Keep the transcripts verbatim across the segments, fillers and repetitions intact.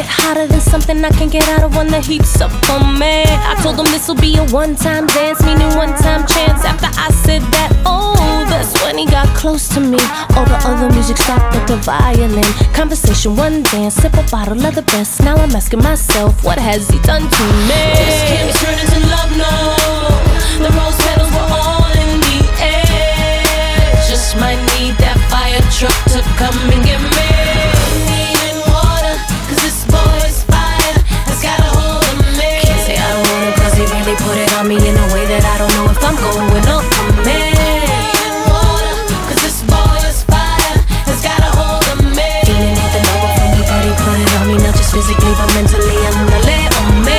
get hotter than something I can get out of when the heat's up on me. I told him this'll be a one-time dance, meaning one-time chance. After I said that, oh, that's when he got close to me. All the other music stopped but the violin. Conversation, one dance, sip a bottle of the best. Now I'm asking myself, what has he done to me? This can't be turned into love, no. The rose petals were all in the air. Just might need that fire truck to come and get me. Need water, cause this boy's fire has got a hold of me. Can't say I don't want it cause he really put it on me in a way that I don't know if I'm going or coming. Need water, cause this boy's fire has got a hold of me. Feeling nothing over from me, but he put it on me, not just physically but mentally and mentally on me.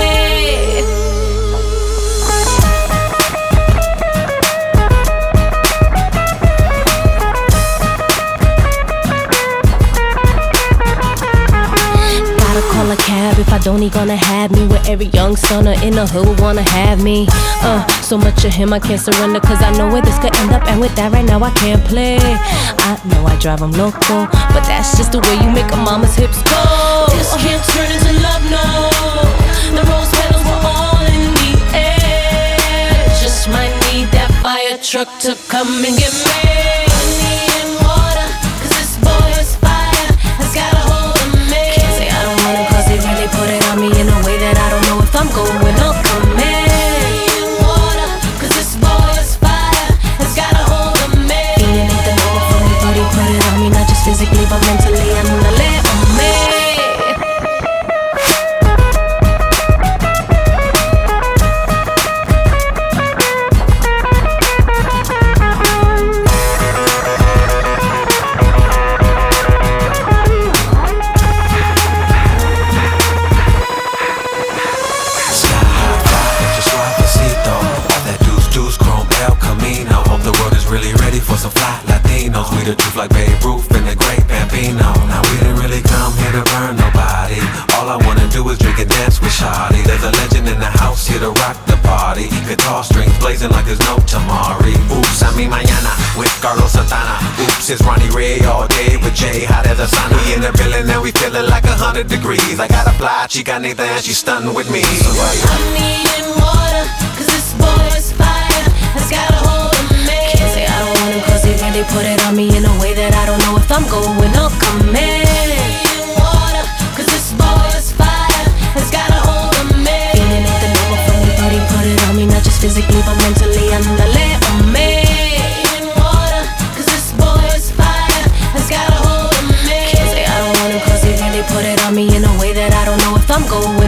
Call a cab if I don't, he gonna have me. Where every young stunner in the hood would wanna have me. Uh, so much of him I can't surrender, cause I know where this could end up. And with that right now I can't play. I know I drive him loco, but that's just the way you make a mama's hips go. This can't turn into love, no. The rose petals were all in the air. Just might need that fire truck to come and get me. Need water, cause this boy's fire has got a hold of me. Can't say I don't want him cause he really put it on me in a way that I don't know if I'm going or coming. Need water, cause this boy's fire has got a hold of me. Feeling nothing over from me, but he put it on me, not just physically but mentally and mentally on me. Really ready for some fly Latinos. We the truth like Babe Ruth and the great Bambino. Now we didn't really come here to burn nobody. All I wanna do is drink and dance with Shawty. There's a legend in the house here to rock the party. Guitar strings blazing like there's no tomorrow. Oops, I mean mañana with Carlos Santana. Oops, it's Ronnie Ray all day with Jay, hot as a sauna. We in the building and we feeling like a hundred degrees. I got a fly chica Nathan and she's stunning with me. So I'm needing water, cause this boy's fire has got a hold of me. Can't say I don't want him cause he really put it on me in a way that I don't know if I'm going or coming. Needing water, cause this boy's fire has got a hold of me. Feeling nothing over from me, but he put it on me, not just physically but mentally and mentally on me. Needing water, cause this boy's fire has got a hold of me. Can't say I don't want him cause he really put it on me in a way that I don't know if I'm going